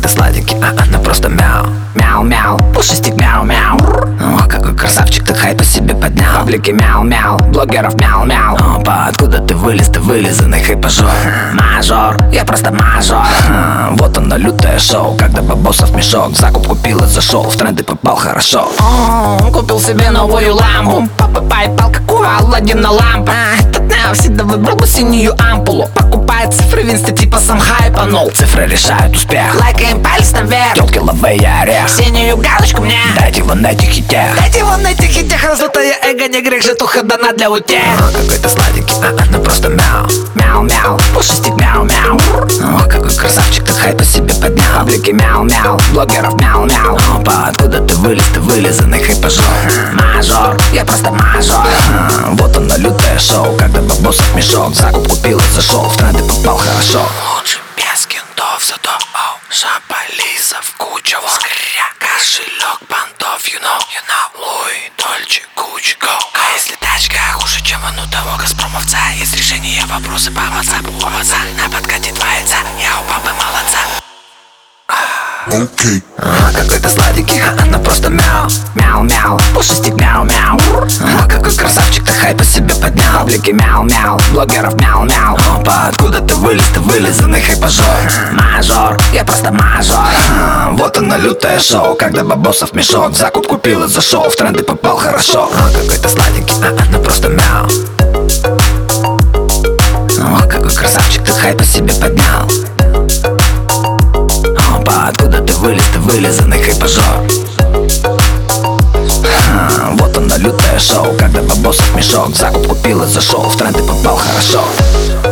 сладенький, она просто мяу. Мяу-мяу, пушистик мяу-мяу. О, какой красавчик, ты хайп по себе поднял. Паблики мяу-мяу, блогеров мяу-мяу. Опа, откуда ты вылизанный хайпажор. Мажор, я просто мажор. Вот оно лютое шоу, когда бабосов мешок. Закуп купил и зашел, в тренды попал хорошо. Купил себе новую лампу. Папа пайпал, какую Аладдина лампа. Этот Нео всегда выбрал бы синюю ампулу. Покупает цифры в инсте, типа сам хайпанул. Цифры решают успех, лайкаем палец наверх. Ёлки ловые орех, синюю галочку мне. Дайте его на этих хитях. Дайте его на этих хитях. Раздутое эго, не грех, житуха дана для утех. Какой-то сладенький, она просто мяу. Мяу-мяу, пушистик мяу-мяу. О, какой красавчик, ты хайп по себе поднял. Паблики мяу-мяу, блогеров мяу-мяу. Опа, откуда ты вылизанный хайпажор. Мажор, я просто мажор. Вот оно лютое шоу, когда бабосов мешок. Закуп купил и зашел, в тренды попал хорошо. Лучше без кентов, зато шапалисов куча. Кошелек бандов, you know. Луи, Дольче, Гуччи, go. А если тачка хуже, чем у того Газпромовца? Есть решение вопросы по WhatsApp. На подкате 2 яйца, я у папы молодца. Окей. Какой-то сладенький, она просто мяу. Мяу-мяу, пушистик мяу-мяу. Какой красавчик, ты хайп по себе поднял. Паблики мяу-мяу, блогеров мяу-мяу. Опа, откуда ты вылизанный хайпажор. Мажор, я просто мажор. Вот оно лютое шоу, когда бабосов мешок. Закуп купил и зашел, в тренды попал хорошо. Какой-то сладенький, она просто мяу. Какой красавчик, ты хайп по себе поднял. Откуда ты вылизанный хайпажор. Вот оно лютое шоу, когда бабосов мешок. Закуп купил и зашел, в тренды попал хорошо.